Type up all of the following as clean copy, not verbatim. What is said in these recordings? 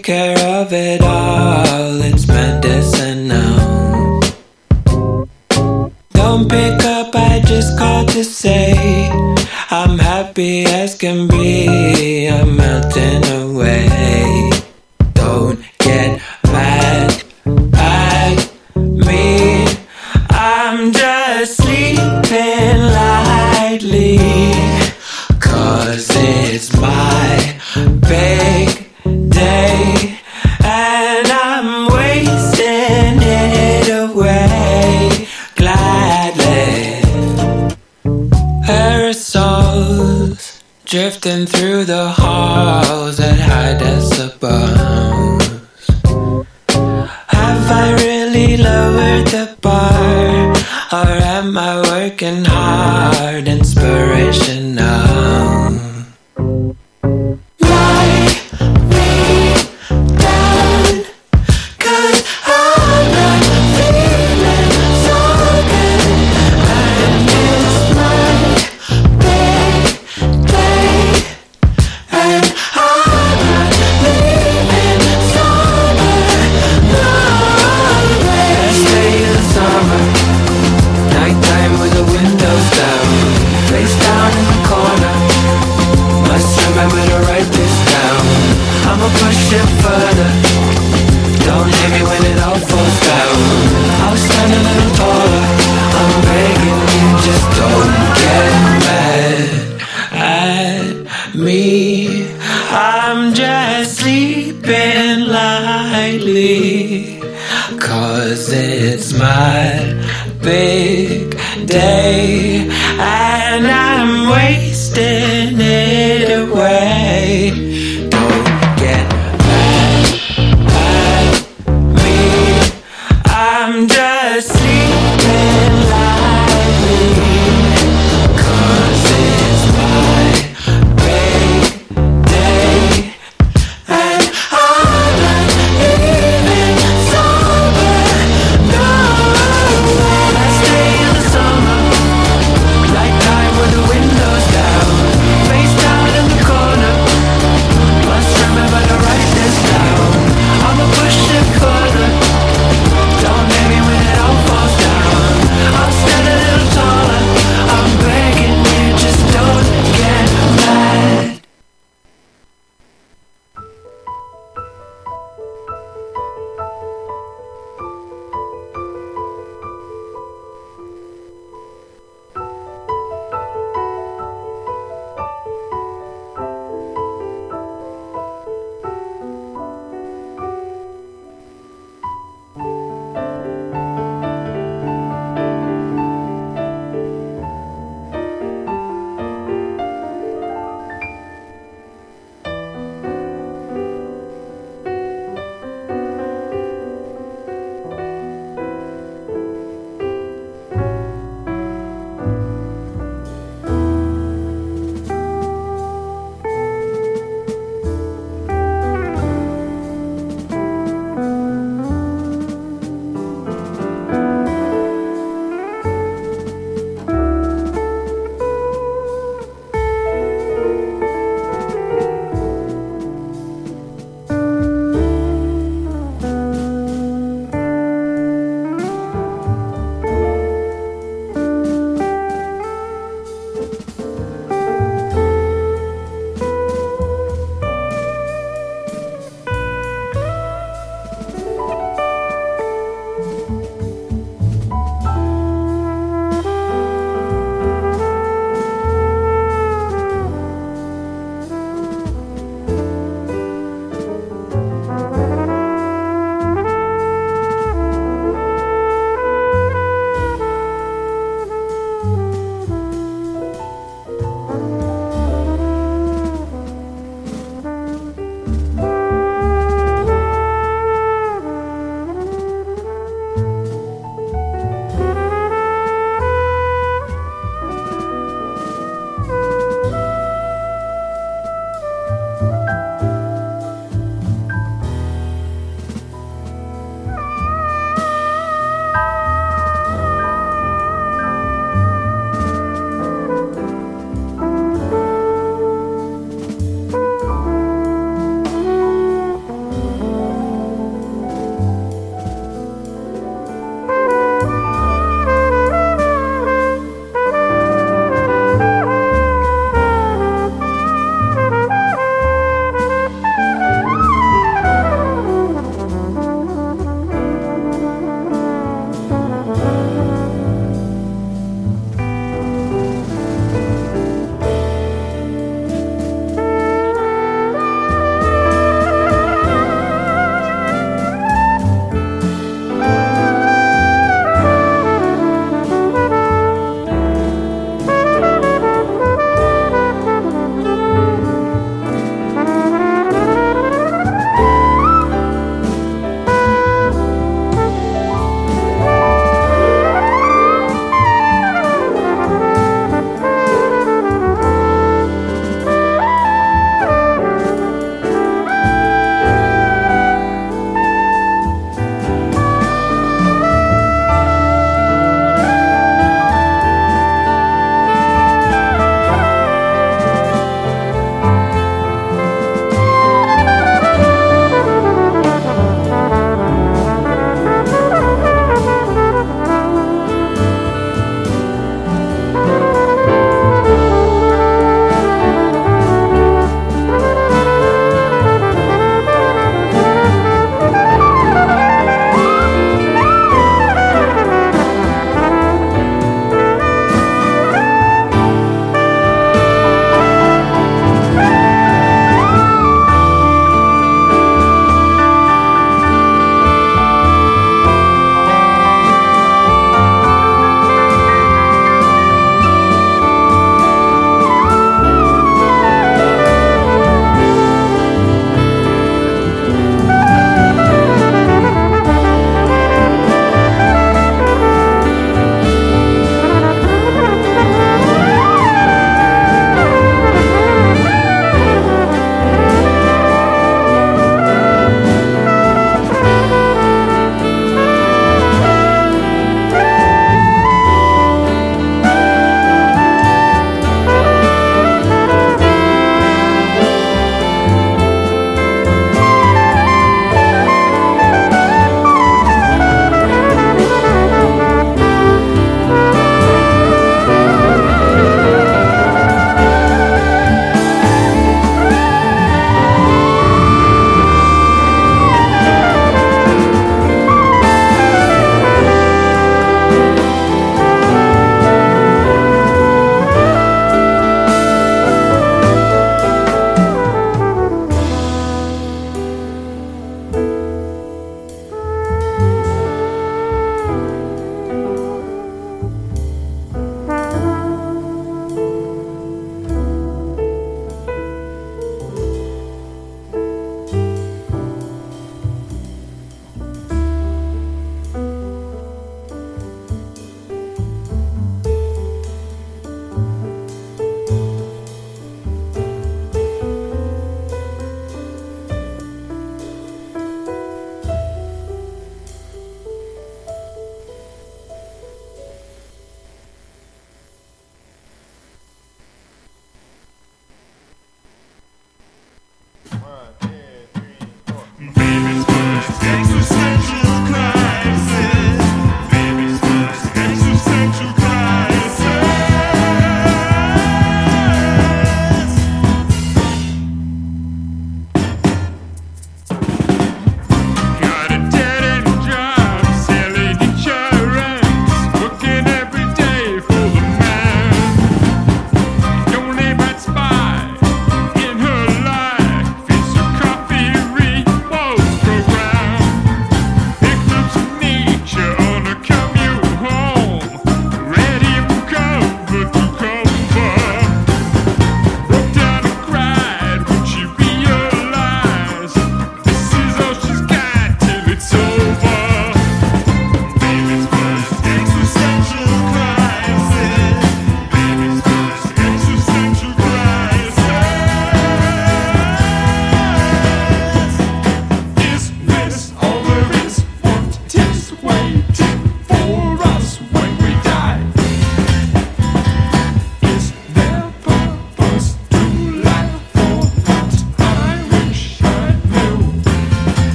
take care of it all. It's medicinal. Don't pick up, I just called to say I'm happy as can be. I'm melting away. Don't get mad at me. I'm just sleeping lightly, 'cause it's my big day and I'm wasting it away gladly. Aerosols drifting through the halls at high decibels. Have I really lowered the bar, or am I working hard? Inspirational. Lie me down, 'cause I'm not feeling so good. And it's my big day, and I'm not leaving summer. No way. Last day of the summer, nighttime with the windows down, face down in the corner. Must remember to write this down. I'ma push it further. Don't hit me when it all falls down. I'll stand a little taller. I'm begging you, just don't get mad at me. I'm just sleeping lightly, 'cause it's my big day and I'm wasting it away. Don't get mad at me. I'm just sleeping lightly, 'cause it's my big day and I'm not even sober. No way. Last day of the summer, nighttime with the windows down, face down in the corner.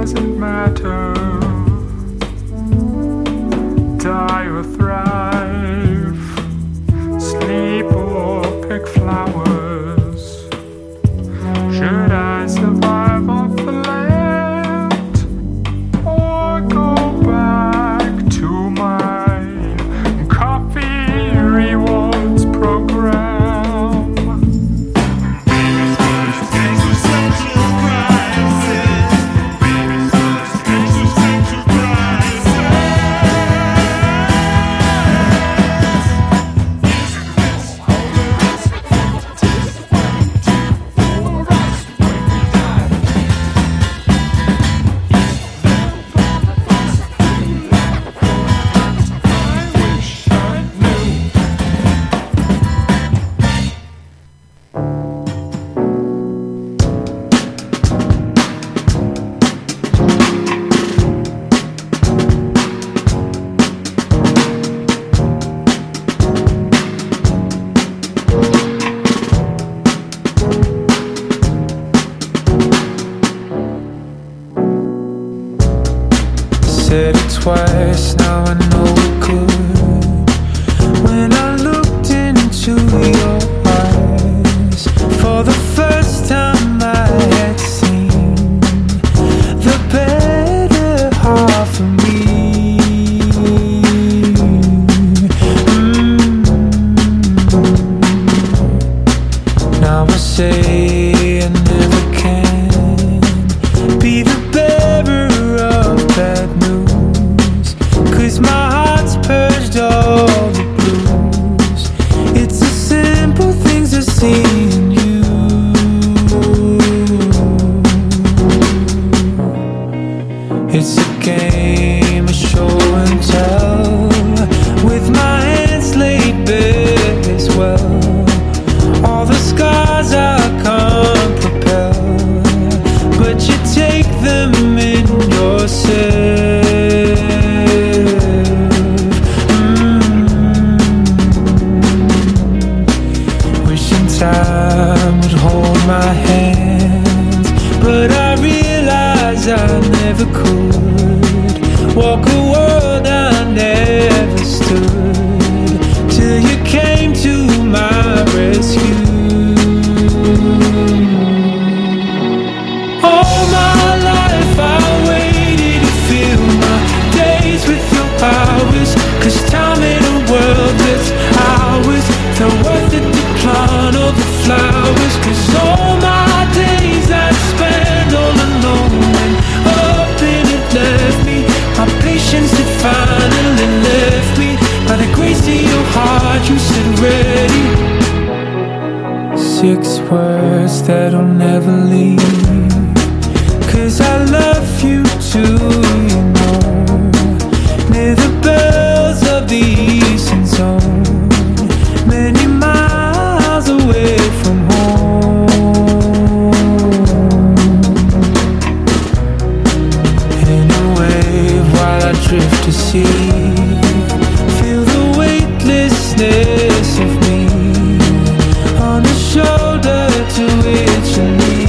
doesn't matter. Die or thrive, sleep or pick flowers. Should I survive off the land or go back to my coffee rewards program? Said it twice, now I know it could. When I looked into your eyes, for the first time I had seen the better half of me. Now I say I never can be the bearer of bad news, 'cause my heart's purged all the blues. It's the simple things I see in you. It's a game of show and tell, with my hands laid bare as well. All the scars I can't propel, but you take them in yourself. Wishing time would hold my hands, but I realize I never could walk a world I never stood, till you came to my rescue. All my life I waited to fill my days with your powers, 'cause time in a world that's ours felt worth it to plant all the flowers. 'Cause all my days I spent all alone, and up and it left me. My patience had finally left me. By the grace of your heart you said ready. 6 words that'll never leave, 'cause I love you too, you know. Near the bells of the eastern zone, many miles away from home. In a wave while I drift to sea, feel the weightlessness of me on the shoulder to which you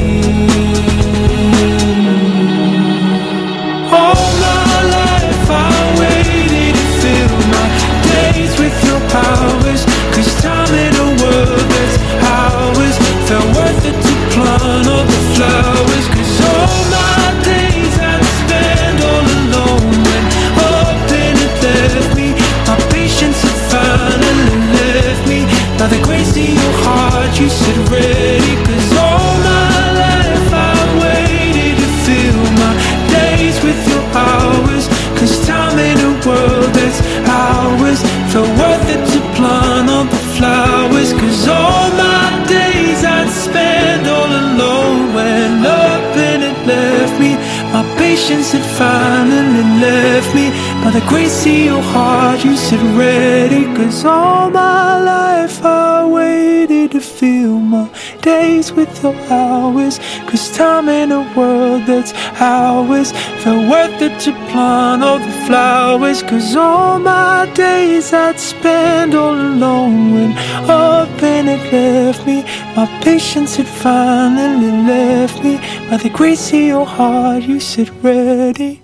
lean. All my life I waited to fill my days with your powers, 'cause time in a world that's ours felt worth it to plant all the flowers. 'Cause all my days I'd spend all alone, when up and it left me. My patience had finally left me. By the grace of your heart you said ready. 'Cause all my life I waited to fill my days with your hours, 'cause time in a world that's ours felt worth it to plant all the flowers. 'Cause all my days I'd spend all alone, when up and it left me. My patience had finally left me. By the grace of your heart you said ready. 'Cause all my life I waited to fill my days with your hours, 'cause time in a world that's ours felt worth it to plant all the flowers. 'Cause all my days I'd spend all alone, when up and it left me. My patience had finally left me. While the grace of your heart, you sit ready.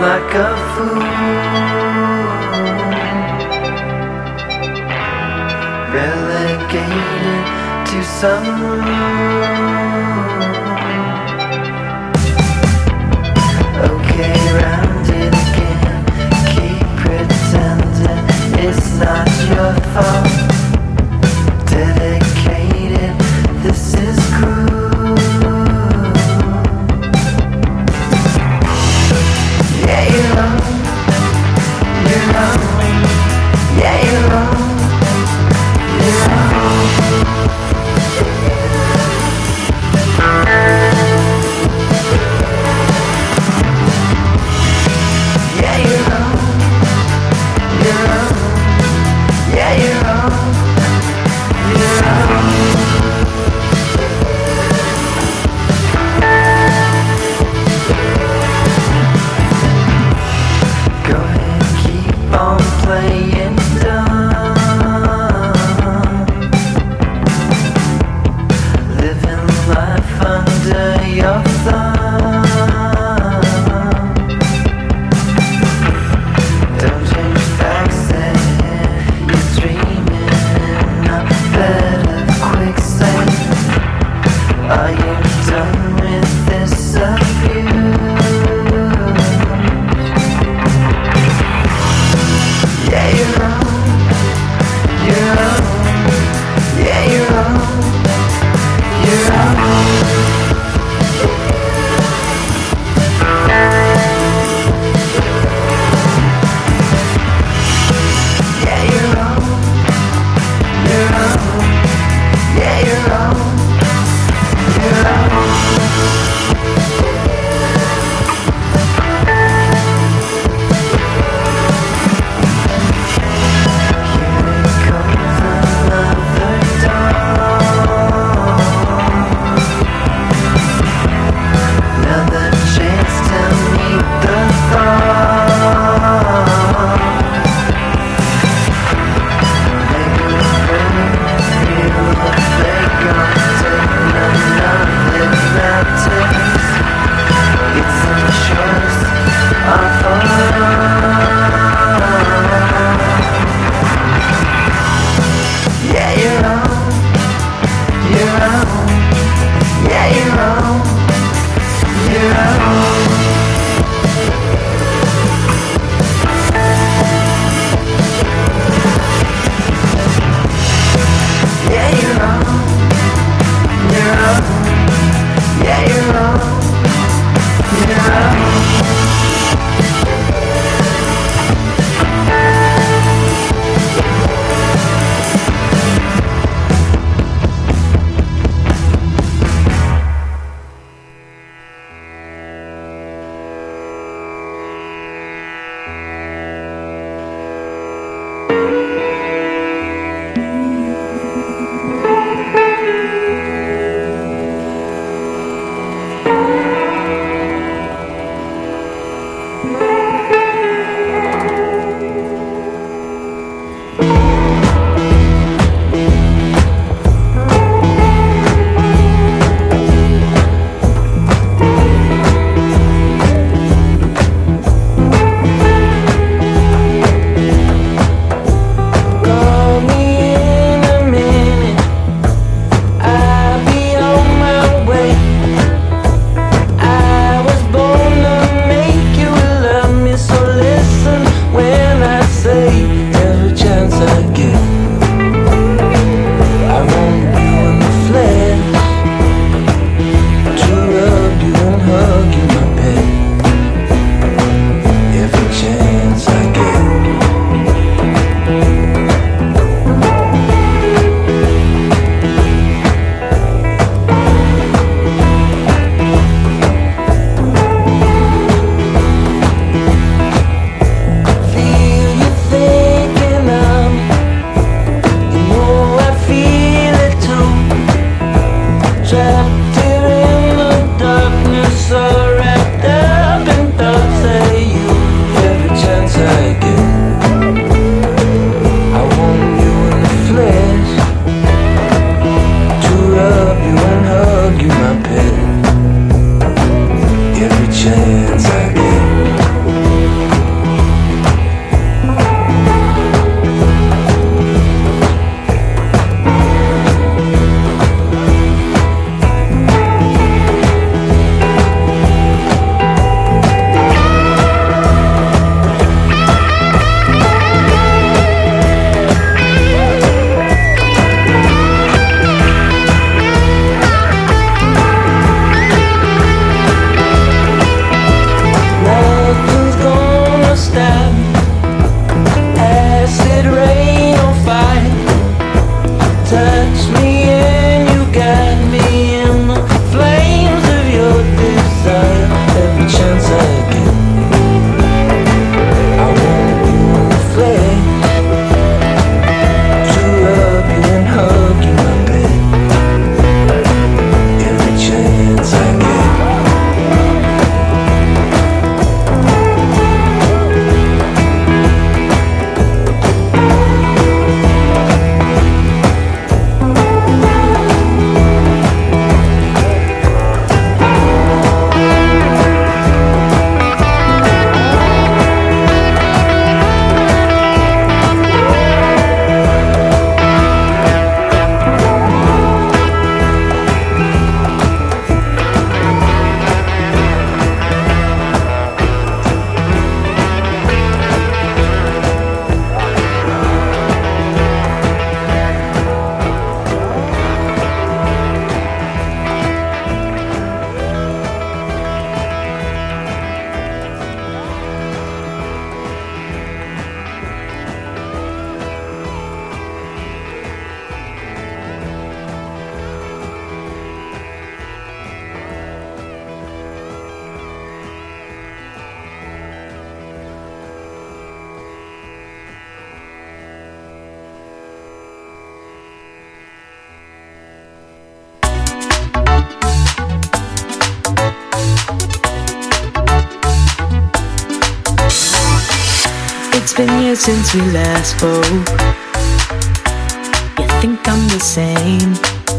like a fool, relegated to some room. Okay, round it again, keep pretending it's not your fault. Dedicated, this is cruel. Yeah, you're wrong, you're wrong. Yeah, you're wrong, you're wrong. touch me and you got me in the flames of your desire. Every chance I get, I wanna be the flame to rub you and hug you, my babe. Every chance I get. It's been years since we last spoke. You think I'm the same,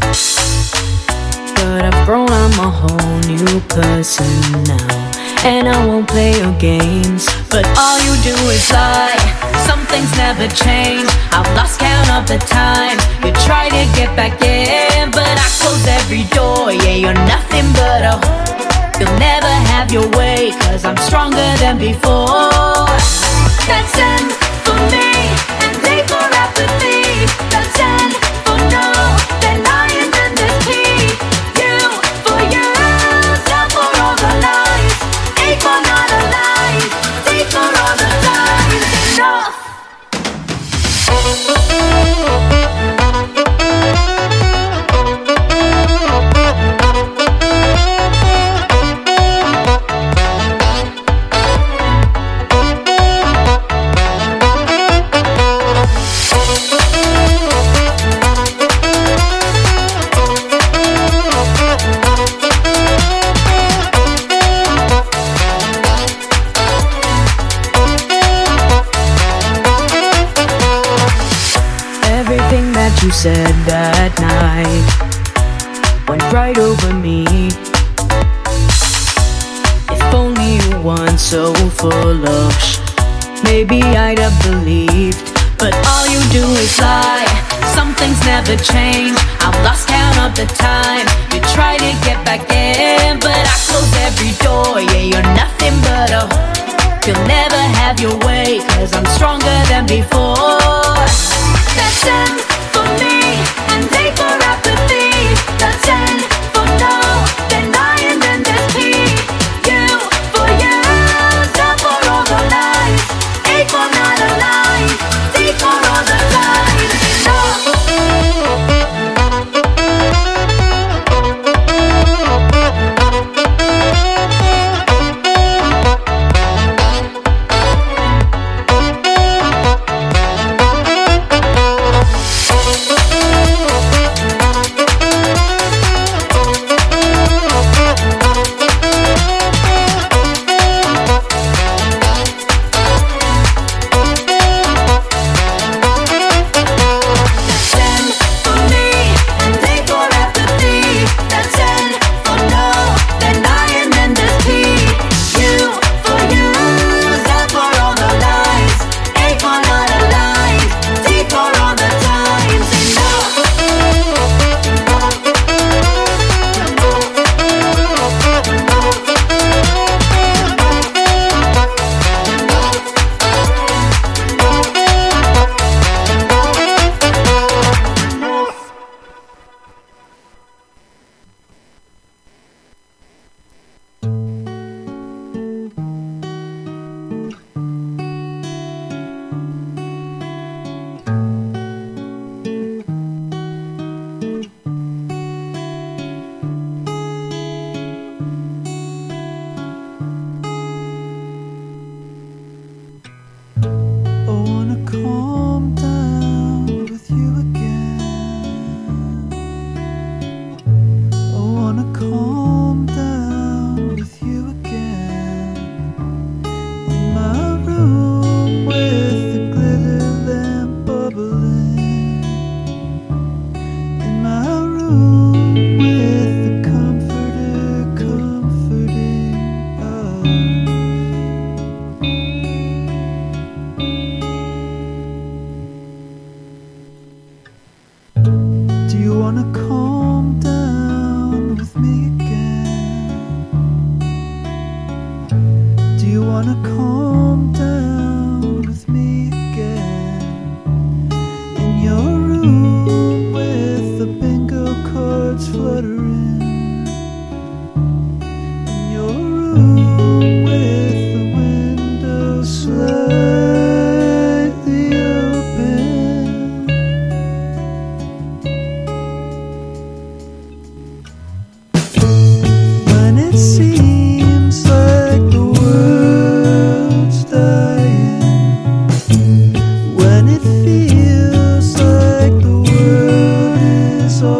but I've grown, I'm a whole new person now. And I won't play your games, but all you do is lie. Some things never change. I've lost count of the time you try to get back in, but I close every door. Yeah, you're nothing but a you'll never have your way, 'cause I'm stronger than before. That's N for me, and A for apathy. That's N for no, they're lying in this plea. U for you, L for all the lies. A for not alive, D for all the lies. Enough. You said that night went right over me. If only you weren't so full of maybe I'd have believed. But all you do is lie. Some things never change. I've lost count of the time you try to get back in, but I close every door. Yeah, you're nothing but a you'll never have your way, 'cause I'm stronger than before. That's N for me, and A for apathy. That's N for no, they're lying in this plea. U for you, L for all the lies. A for not alive, D for all the lies.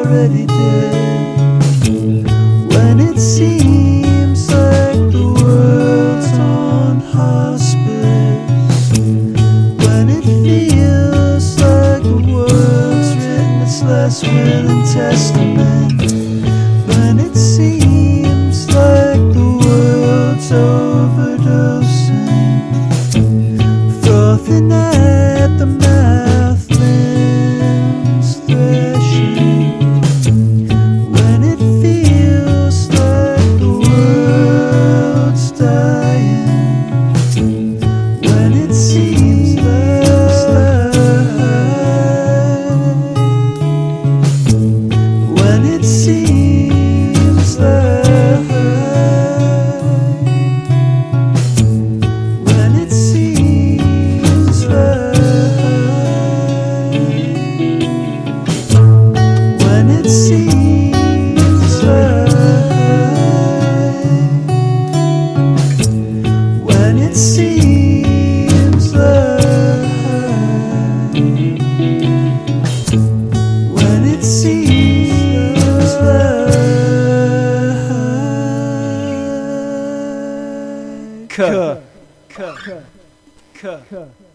already dead. When it seems like the world's on hospice, when it feels like the world's written its last will and testament, when it seems like the world's overdosing, frothing at the mouth, limbs threshing, when it feels like the world's dying, when it seems when it seems like, when it seems like, when it seems like, when it seems like, when it seems like,